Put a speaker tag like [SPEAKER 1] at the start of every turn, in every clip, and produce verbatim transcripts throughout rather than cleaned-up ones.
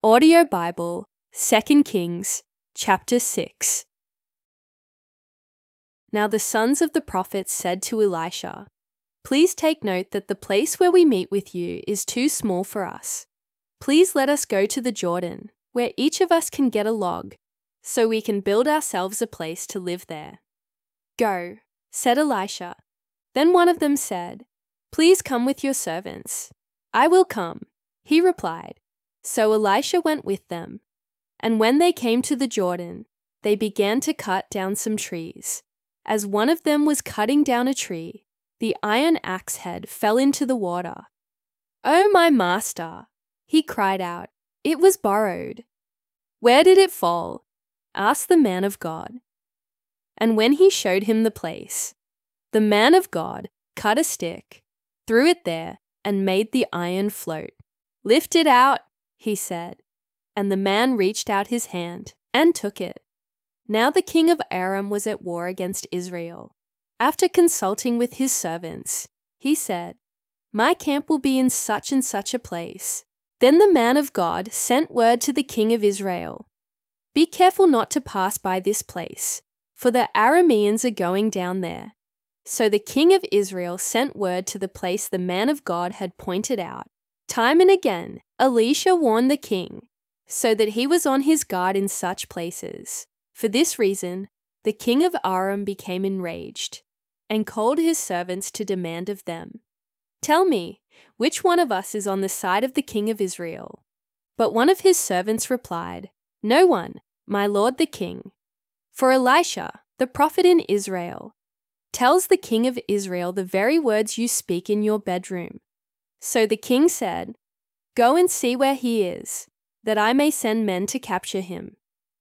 [SPEAKER 1] Audio Bible, Second Kings, chapter six. Now the sons of the prophets said to Elisha, "Please take note that the place where we meet with you is too small for us. Please let us go to the Jordan, where each of us can get a log, so we can build ourselves a place to live there." "Go," said Elisha. Then one of them said, "Please come with your servants." "I will come," he replied. So Elisha went with them. And when they came to the Jordan, they began to cut down some trees. As one of them was cutting down a tree, the iron axe head fell into the water. "Oh, my master," he cried out, "it was borrowed." "Where did it fall?" asked the man of God. And when he showed him the place, the man of God cut a stick, threw it there, and made the iron float. "Lift it out," he said. And the man reached out his hand and took it. Now the king of Aram was at war against Israel. After consulting with his servants, he said, "My camp will be in such and such a place." Then the man of God sent word to the king of Israel, "Be careful not to pass by this place, for the Arameans are going down there." So the king of Israel sent word to the place the man of God had pointed out. Time and again, Elisha warned the king, so that he was on his guard in such places. For this reason, the king of Aram became enraged and called his servants to demand of them, "Tell me, which one of us is on the side of the king of Israel?" But one of his servants replied, "No one, my lord the king." For Elisha, the prophet in Israel, tells the king of Israel the very words you speak in your bedroom. So the king said, "Go and see where he is, that I may send men to capture him."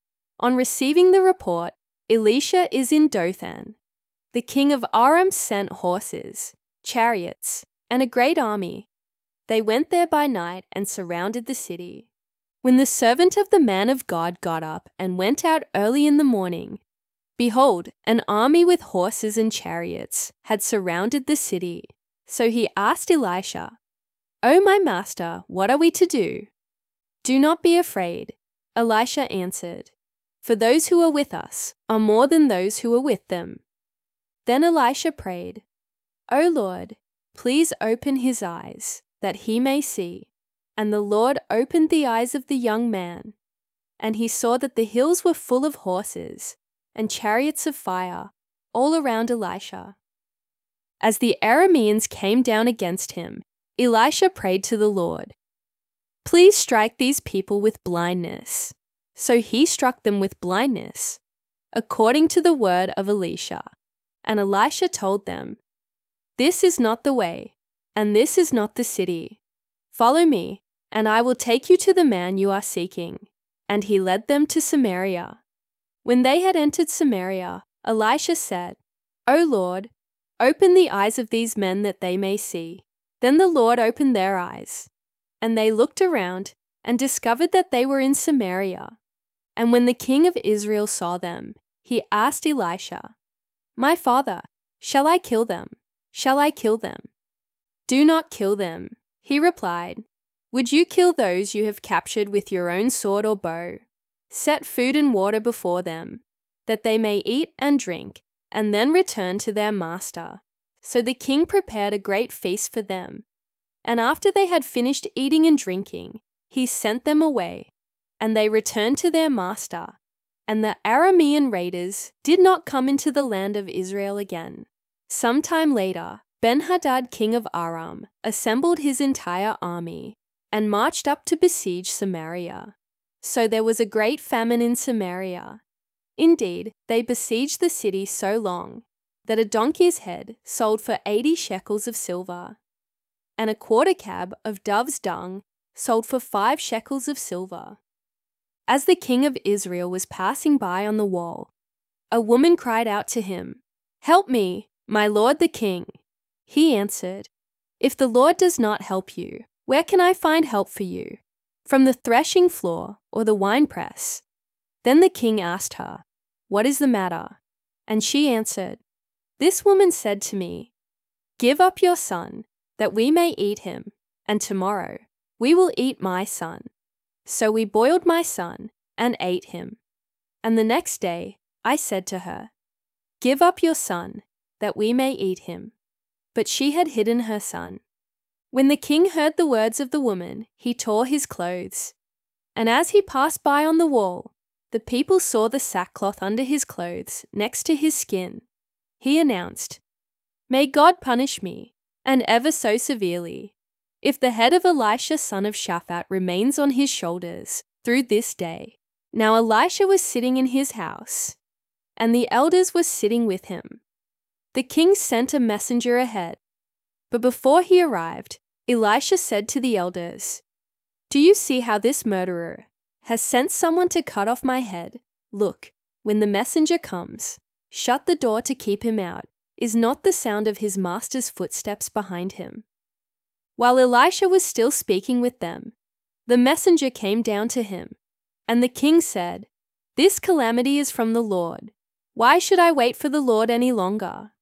[SPEAKER 1] On receiving the report, Elisha is in Dothan. The king of Aram sent horses, chariots, and a great army. They went there by night and surrounded the city. When the servant of the man of God got up and went out early in the morning, behold, an army with horses and chariots had surrounded the city. So he asked Elisha, "Oh, my master, what are we to do?" "Do not be afraid," Elisha answered, "for those who are with us are more than those who are with them." Then Elisha prayed, "O Lord, please open his eyes, that he may see." And the Lord opened the eyes of the young man, and he saw that the hills were full of horses and chariots of fire all around Elisha. As the Arameans came down against him, Elisha prayed to the Lord, "Please strike these people with blindness." So he struck them with blindness, according to the word of Elisha. And Elisha told them, "This is not the way, and this is not the city. Follow me, and I will take you to the man you are seeking." And he led them to Samaria. When they had entered Samaria, Elisha said, "O Lord, open the eyes of these men that they may see." Then the Lord opened their eyes, and they looked around and discovered that they were in Samaria. And when the king of Israel saw them, he asked Elisha, "My father, shall I kill them? Shall I kill them?" "Do not kill them," he replied. "Would you kill those you have captured with your own sword or bow? Set food and water before them, that they may eat and drink, and then return to their master." So the king prepared a great feast for them, and after they had finished eating and drinking, he sent them away, and they returned to their master. And the Aramean raiders did not come into the land of Israel again. Some time later, Ben-Hadad king of Aram assembled his entire army and marched up to besiege Samaria. So there was a great famine in Samaria. Indeed, they besieged the city so long that a donkey's head sold for eighty shekels of silver, and a quarter cab of dove's dung sold for five shekels of silver. As the king of Israel was passing by on the wall, a woman cried out to him, "Help me, my lord the king." He answered, "If the Lord does not help you, where can I find help for you? From the threshing floor or the winepress?" Then the king asked her, "What is the matter?" And she answered, "This woman said to me, 'Give up your son, that we may eat him, and tomorrow we will eat my son.' So we boiled my son and ate him. And the next day I said to her, 'Give up your son, that we may eat him.' But she had hidden her son. When the king heard the words of the woman, he tore his clothes. And as he passed by on the wall, the people saw the sackcloth under his clothes next to his skin. He announced, 'May God punish me, and ever so severely, if the head of Elisha son of Shaphat remains on his shoulders through this day.' Now Elisha was sitting in his house, and the elders were sitting with him. The king sent a messenger ahead, but before he arrived, Elisha said to the elders, 'Do you see how this murderer has sent someone to cut off my head? Look, when the messenger comes, shut the door to keep him out. Is not the sound of his master's footsteps behind him?' While Elisha was still speaking with them, the messenger came down to him, and the king said, 'This calamity is from the Lord. Why should I wait for the Lord any longer?'